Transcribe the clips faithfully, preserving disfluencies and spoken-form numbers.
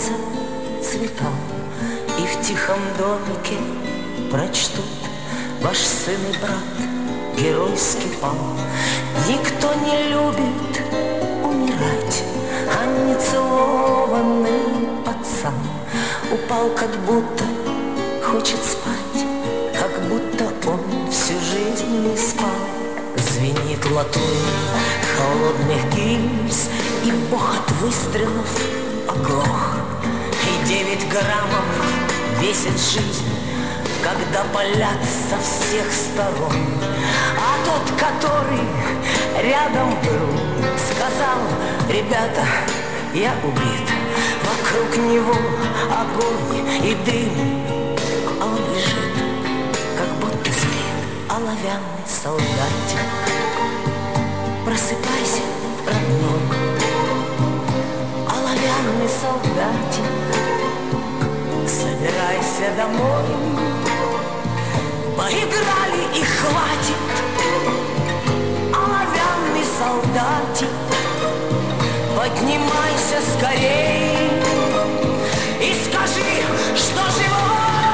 поклонятся цветам и в тихом домике прочтут: ваш сын и брат геройски пал. Никто не любит умирать, а нецелованный пацан упал, как будто хочет спать, как будто он всю жизнь не спал. Звенит латунь холодных гильз, и бог от выстрелов оглох. И девять граммов весит жизнь, когда палят со всех сторон. А тот, который рядом был, сказал: ребята, я убит. Вокруг него огонь и дым, а он лежит, как будто спит. Оловянный солдатик, просыпайся, родной. Оловянный солдатик, собирайся домой. Поиграли и хватит. Оловянный солдатик, поднимайся скорей и скажи, что живой.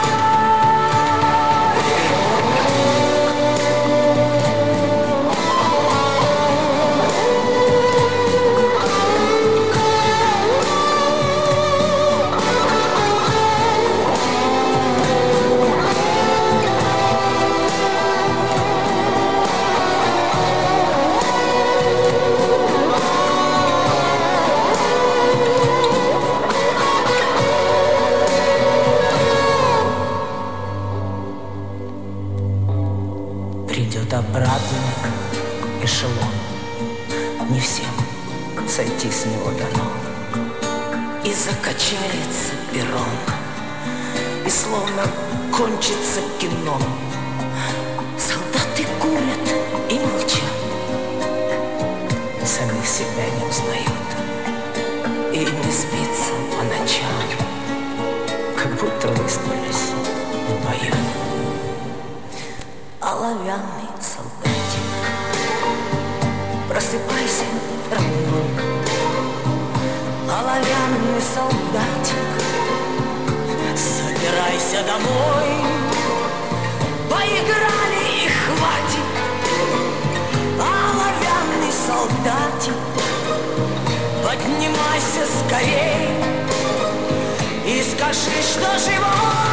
Придет обратно эшелон, не всем сойти с него дано. И закачается перрон, и словно кончится кино. Солдаты курят и молчат, самих себя не узнают, и не спится по ночам, как будто выспались в бою. Оловянный солдатик, просыпайся, родной. Оловянный солдатик, собирайся домой. Поиграли и хватит. Оловянный солдатик, поднимайся скорей и скажи, что живой.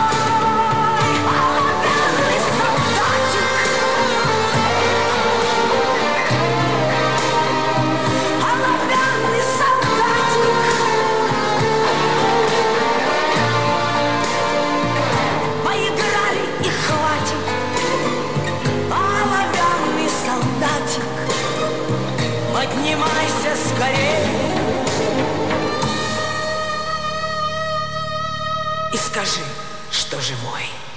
Поднимайся скорее и скажи, что живой.